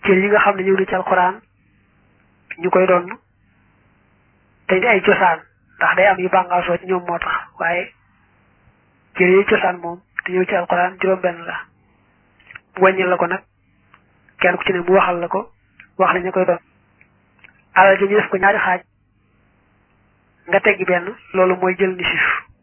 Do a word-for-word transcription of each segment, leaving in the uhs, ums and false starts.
cër yi nga xam ne ñëw na ci alxuraan ñu koy doon te di ay cosaan ndax day am yu bàngaasoo ci ñoom moo tax waaye cër yi cosaan moom te ñëw ci alxuraan juróom-benn la bu wàññil la ko nag kenn ku ci ne mu waxal la ko wax la ñu koy doon alal ji ñu def ko ñaari xaaj nga teggi benn loolu mooy jël nisif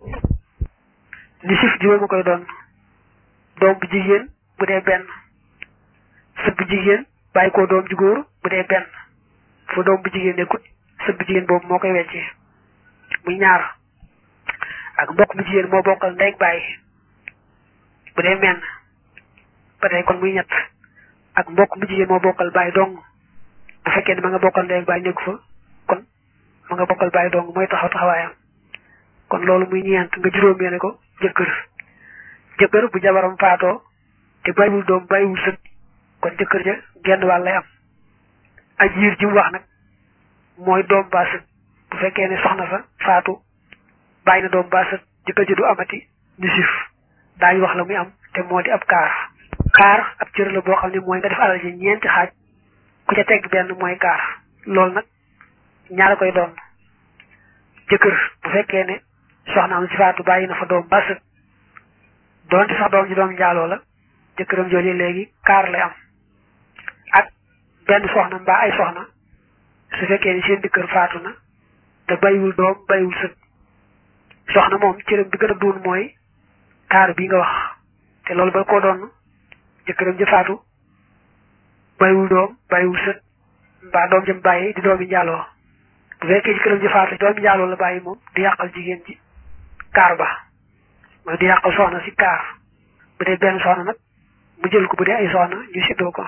nisif juróom a koy doon doom bu jigéen bu dee benn sët bu jigéen bàyyi ko doom ju góor bu dee benn fu doom bu jigéen nekkut sët bu jigéen boobu moo koy weccee muy ñaar ak mbokk bu jigéen moo bokkal ndey ak bàyyi bu dee menn ba tey kon muy ñett ak mbokk bu jigéen moo bokkal bàyyi dong bu fekkee ne ma nga bokkal ndey ak bàyyi nekku fa kon ma nga bokkal bàyyi dong mooy taxaw taxawaayam kon loolu muy ñeent nga juróomee ko jëkkër jëkkër bu jabaram faatoo te bàyyiwul doom bàyyiwul sët kon jëkkër ja genn wàll lay am ajiir ji mu wax nag mooy doom baa sët bu fekkee ne soxna sa faatu bàyyi na doom baa sët jëkkër ji du amati nisif daañu wax la muy am te moo di ab kaar kaar ab cër la boo xam ne mooy nga def alal ji ñeenti xaaj ku ca tegg benn mooy kaar loolu nag ñaara koy doon jëkkër bu fekkee ne soxna am si faatu bàyyi na fa doom baa sët doonte sax doom ji doom njaaloo la jëkkëram jooju léegi kaar lay am ak benn soxna mbaa ay soxna su fekkee ni seen jëkkër faatu na te bàyyiwul doom bàyyiwul sët soxna moom cëram bi gën a duun mooy kaar bi nga wax te loolu ba koo doon jëkkëram ja faatu bàyyiwul doom bàyyiwul sët mbaa doom jëm bàyyi di doomi njaaloo bu fekkee jëkkëram ja faatu doomi njaaloo la bàyyi moom di yàqal jigéen ji kaar ba mooy di yàqal soxna si kaar bu dee benn soxna nag mu jël ko bu dee ay soxna ñu séddoo ko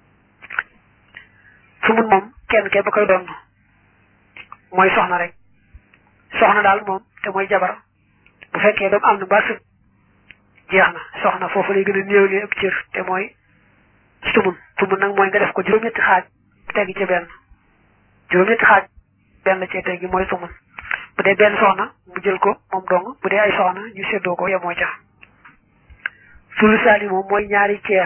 su mun moom kenn ke ba koy doon mooy soxna rek soxna daal moom te mooy jabar bu fekkee doom am na ba sët jeex na soxna foofu lay gën a néewlee ab cër te mooy sumun sumun nag mooy nga def ko juróom-ñetti xaaj teggi ci benn juróom-ñetti xaaj benn cee teggi mooy sumun bu dee benn soxna mu jël ko moom dong bu dee ay soxna ñu séddoo ko yemoo ca sulusaani moom mooy ñaari ceer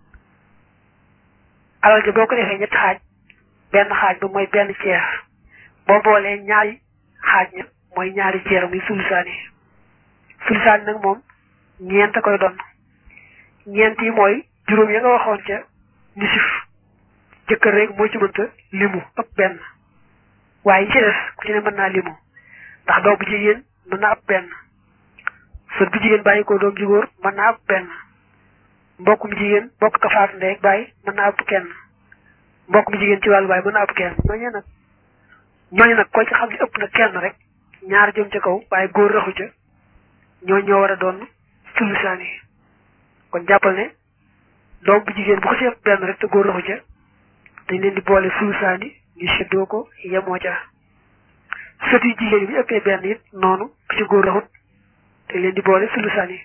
alal ja boo ko defee ñetti xaaj benn xaaj ba mooy benn ceer boo boolee ñaari xaaj ña mooy ñaari ceer muy sulusaani sulusaani nag moom ñeent a koy doon ñeent yi mooy juróom ya nga waxoon ca nisif jëkkër rek moo ci mënta limu ëpp benn waaye yi ci des ku ci ne mën naa limu ndax doom bu jigéen mën naa ëpp benn sët bu jigéen bàyyi ko doom ji góor mën naa ëpp benn mbokk mu jigéen bokk ka faatu ndey ak bàyyi mën naa ëpp kenn mbokk mu jigéen ci wàllu baay mën naa ëpp kenn ñooñu nag ñooñu nag ko ci xam ne ëpp na kenn rek ñaar jëm ca kaw waaye góor raxu ca ñoo ñoo war a doon sulusaani kon jàppal ne doom bu jigéen bu ko ci ëpp benn rek te góor raxu ca dañ leen di boole sulusaani ñu séddoo ko yemoo ca sët yu jigéen yi bu ëppee benn it noonu bu ci góor raxut dañ leen di boole sulusaani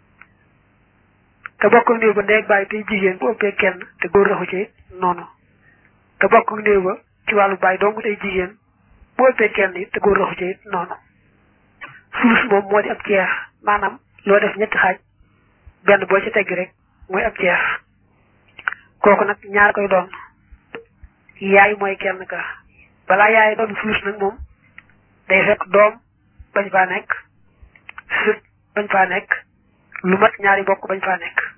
te bokk néew ba ndey ak bàyyi tey jigéen bu ëppee kenn te góor raxu ca it noonu te bokk néew ba ci wàllu baay dong tey jigéen bu ëppee kenn it te góor raxu ca it noonu sulus moom moo di ab ceer maanaam loo def ñetti xaaj benn boo ci tegg rek mooy ab ceer kooku nag ñaar koy doon yaay mooy kenn ka balaa yaay doon sulus nag moom day fekk doom bañ faa nekk sët bañ faa nekk lu mat ñaari bokk bañ faa nekk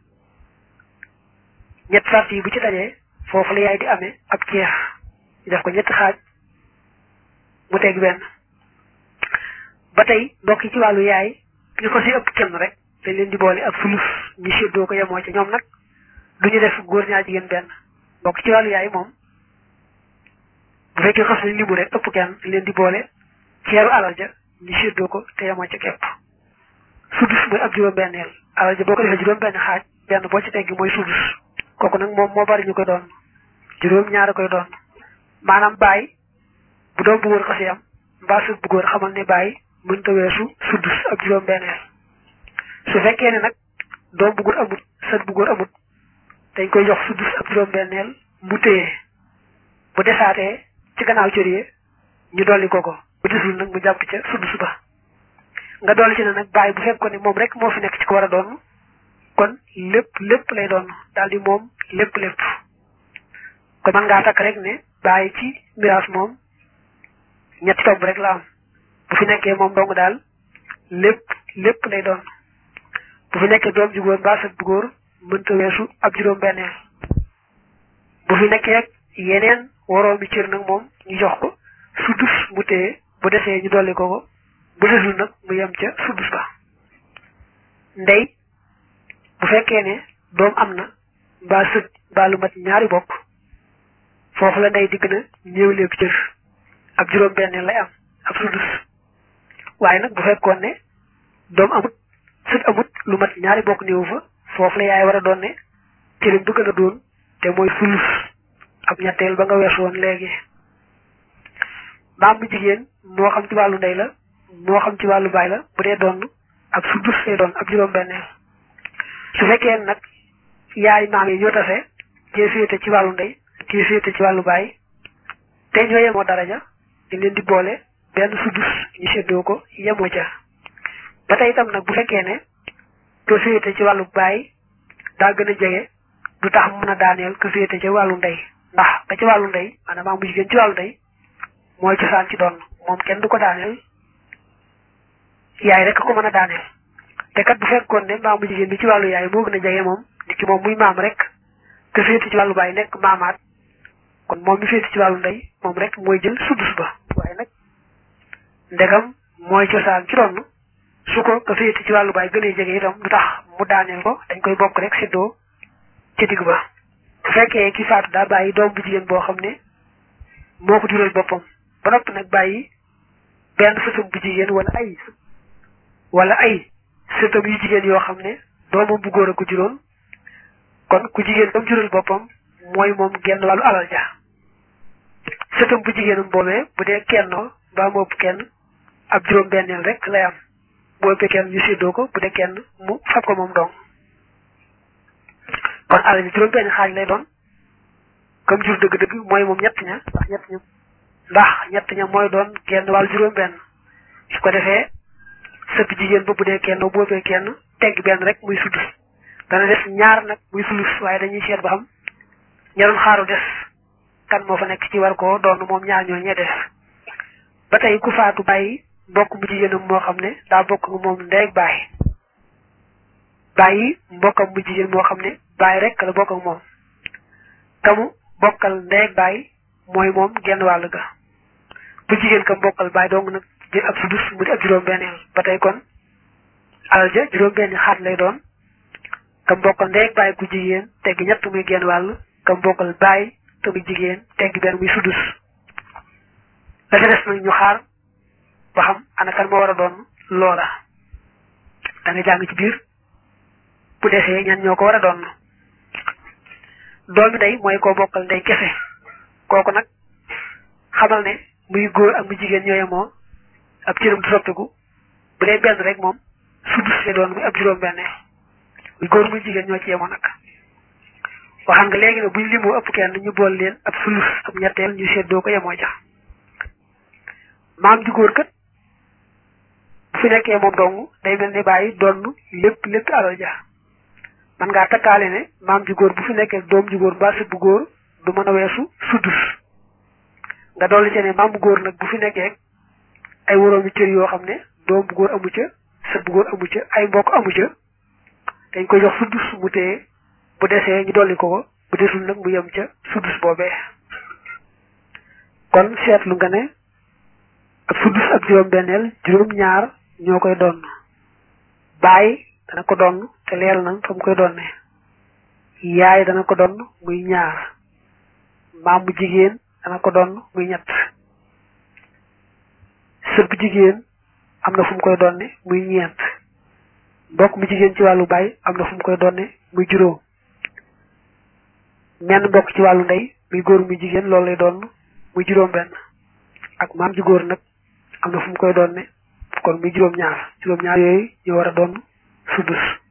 ñett sart yi bu ci dajee foofu la yaay di amee ab ceer ñu def ko ñetti xaaj mu teg benn ba tey mbokk yi ci wàllu yaay ñu ko si ëpp kenn rek dañ leen di boole ak sulus ñu séddoo ko yemoo ci ñoom nag du ñu def góor ñaar jigéen benn mbokk ci wàllu yaay moom bu fekkee xas nañ limu rek ëpp kenn dañ leen di boole ceeru alal ja ñu séddoo ko te yemoo ca képp sudus mooy ab juróom-benneel alal ja boo ko defee juróom-benn xaaj benn boo ci teggi mooy sudus kooku nag moom moo bari ñu koy doon juróom ñaar koy doon maanaam baay bu doom bu góor xasee am mbaa sët bu góor xamal ne baay mënta weesu sudus ab juróom-benneel su fekkee ne nag doom bu góor amut sët bu góor amut dañ koy jox sudus ab juróom-benneel mu téye bu desaatee ci gannaaw cër yi ñu dolli ko ko bu desul nag mu jàpp ca sudus ba nga dolli ci ne nag baay bu fekkoon ne moom rek moo fi nekk ci ko war a doon kon lépp lépp lay doon daal di moom lépp lépp kon man ngaa takk rek ne bàyyi ci miraas moom ñetti tomb rek la am bu fi nekkee moom dong daal lépp lépp lay doon bu fi nekkee doom ju góor mbaa sët bu góor mënta weesu ab juróom benneel bu fi nekkee rek yeneen woroomi cër nag moom ñu jox ko sudus mu téye bu desee ñu dolli ko ko bu desul nag mu yem ca sudus ba ndey bu fekkee ne doom am na mbaa sët mbaa lu mat ñaari bokk foofu la ndey di gën a néew lépp cër ab juróom benneel lay am ab sudus waaye nag bu fekkoon ne doom amut sët amut lu mat ñaari bokk néew fa foofu la yaay war a doon ne cëriñ bu gën a doon te mooy sulus ab ñetteel ba nga weesu woon léegi maam bu jigéen moo xam ci wàllu ndey la moo xam ci wàllu baay la bu dee doon ab sudus lay doon ab juróom benneel su fekkee nag yaay maam yi ñoo tase kee féete ci wàllu ndey kee féete ci wàllu baay te ñoo yemoo daraja dañ leen di boole benn sudus ñu séddoo ko yemoo ca ba tey itam nag bu fekkee ne ko féete ci wàllu baay daa gën a jege du tax mu mën a daaneel ko féete ci wàllu ndey ndax ka ci wàllu ndey maanaam maam bu jigéen ci wàllu ndey mooy cosaan ci doon moom kenn du ko daaneel yaay rek ko mën a daaneel te kat bu fekkoon ne maam bu jigéen bi ci wàllu yaay moo gën a jege moom nit ki moom muy maam rek ko féete ci wàllu baay nekk maamaat kon moom mi féete ci wàllu ndey moom rek mooy jël sudus ba waaye nag ndegam mooy cosaan ci doon su ko ko féete ci wàllu baay gën a jege itam du tax mu daaneel ko dañ koy bokk rek séddoo ci digg ba bu fekkee ki faatu daa bàyyi doom bu jigéen boo xam ne moo ko jural boppam ba noppi nag bàyyi benn sëtam bu jigéen wala ay wala ay sëtam yu jigéen yoo xam ne doomam bu góor a ko juróon kon ku jigéen dam jural boppam mooy moom genn wàllu alal ja sëtam bu jigéenam boobee bu dee kennoo mbaa mu ëpp kenn ab juróom benneel rek lay am bu ëppee kenn ñu séddoo ko bu dee kenn mu fab ko moom dong kon alal ji juróom benn xaaj lay doon comme jur dëgg-dëgg mooy moom ñett ña ndax ñett ña ndax ñett ña mooy doon genn wàllu juróom benn su ko defee sëpp jigéen ba bu dee kenn bu ëppee kenn tegg benn rek muy sudus dana des ñaar nag muy sulus waaye dañuy seet ba xam ña doon xaaru des kan moo fa nekk ci war koo doon moom ñaar ñoo ñee des ba tey ku faatu bàyyi mbokk mu jigéenam moo xam ne daa bokk nga moom ndey ak baay bàyyi mbokkam mu jigéen moo xam ne baay rek la bokk ak moom kamu bokkal ndey ak baay mooy moom genn wàll ga bu jigéen kam bokkal baay dong nag di ab sudus mu di ab juróom benneel ba tey kon alal ja juróom benn xaat lay doon kam bokkal ndey ak baay ku jigéen tegg ñett muy genn wàll kam bokkal baay te muy jigéen tegg benn muy sudus la ca des nag ñu xaar ba xam ana kan moo war a doon loola da nga jàng ci biir bu desee ñan ñoo ko war a doon doomi ndey mooy koo bokkal ndey kese kooku nag xamal ne muy góor ak mu jigéen ñoo yemoo ab cëram du soppiku bu dee benn rek moom sudus lay doon muy ab juróom benn muy góor muy jigéen ñoo ci yemoo nag waxam nga léegi ne buñ limoo ëpp kenn ñu bool leen ab sulus ab ñetteel ñu seddoo ko yemoo ja maam ju góor kat bu fi nekkee moom dong day mel ni bàyyi donn lépp lépp alal ja man ngaa takkaale ne maam ju góor bu fi nekkee doom ju góor mbaa sët bu góor du mën a weesu sudus nga dolli ci ne maam bu góor nag bu fi nekkee ay woroomi cër yoo xam ne doom bu góor amu ca sët bu góor amu ca ay mbokk amu ca dañ koy jox sudus mu téye bu desee ñu dolli ko ko bu desul nag mu yem ca sudus boobee kon seetlu nga ne ab sudus ak juróom benneel juróom ñaar ñoo koy doon baay dana ko doon te leeral nañ fa mu koy doonne yaay dana ko doon muy ñaar maam bu jigéen dana ko doon muy ñett sët bu jigéen am na fu mu koy doonne muy ñeent mbokk mu jigéen ci wàllu baay am na fu mu koy doonne muy juróom menn mbokk ci wàllu ndey muy góor muy jigéen loolu lay doon muy juróom benn ak maam ju góor nag am na fu mu koy doonne kon muy juróom ñaar juróom ñaar yooyu ñu war a doon sudus